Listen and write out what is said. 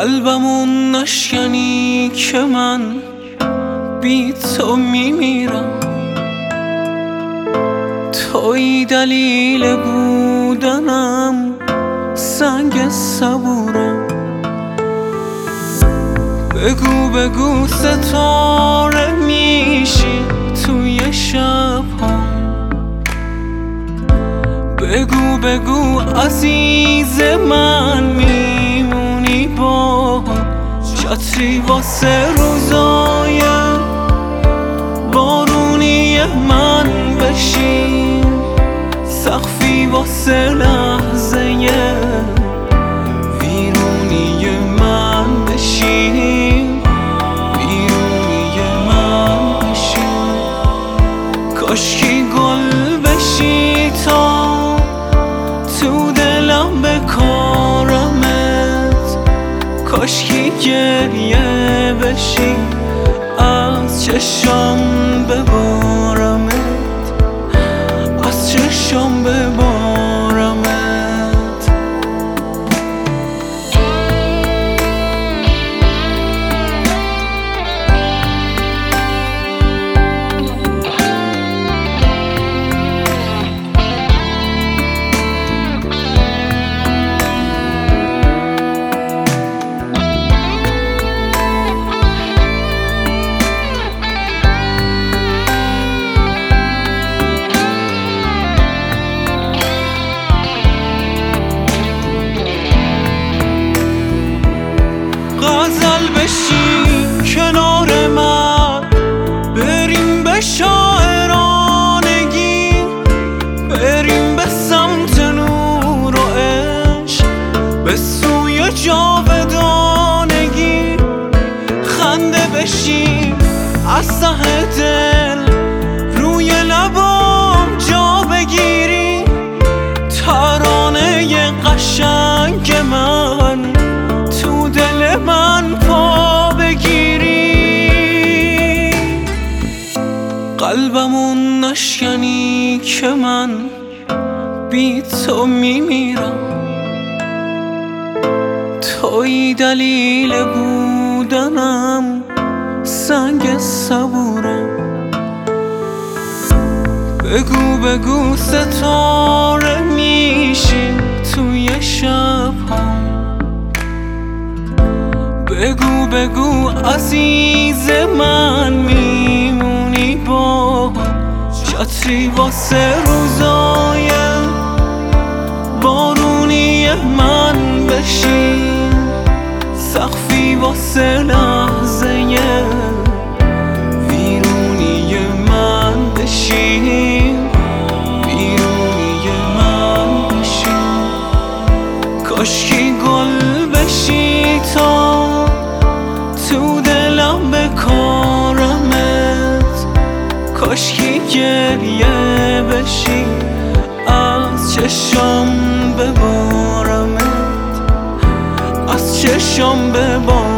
قلبمون نشکنی که من بی تو میمیرم. توی دلیل بودنم، سنگ صبورم. بگو بگو ستاره میشی توی شب‌ها. بگو بگو عزیز من میمونی با چتری واسه روزای بارونی من بشی، سقفی واسه لحظه ویرونی من بشی، ویرونی من بشی. کاشکی گل بشی تا تو دلم بکارمت، کاشکی گریه بشی از چشم ببارمت، از چشم ببارمت. غزل بشی کنار من، بریم به شاعرانگی، بریم به سمت نور و عشق، به سوی جاودانگی. خنده بشی از ته دل، روی لبام جا بگیری، ترانه قشنگ من تو دل من پا بگیری. قلبمون نشکنی که من بی تو میمیرم. توی دلیل بودنم، سنگ صبورم. بگو بگو ستاره میشی توی شب‌ها. بگو بگو عزیز من میمونی با چتری واسه روزای بارونی من بشی، سقفی واسه لحظه ویرونی من بشی، ویرونی من بشی. کاشکی گل بشی تا تو دلم بکارمت، کاشکی گریه بشی از چشم ببارمت، از چشم ببارمت.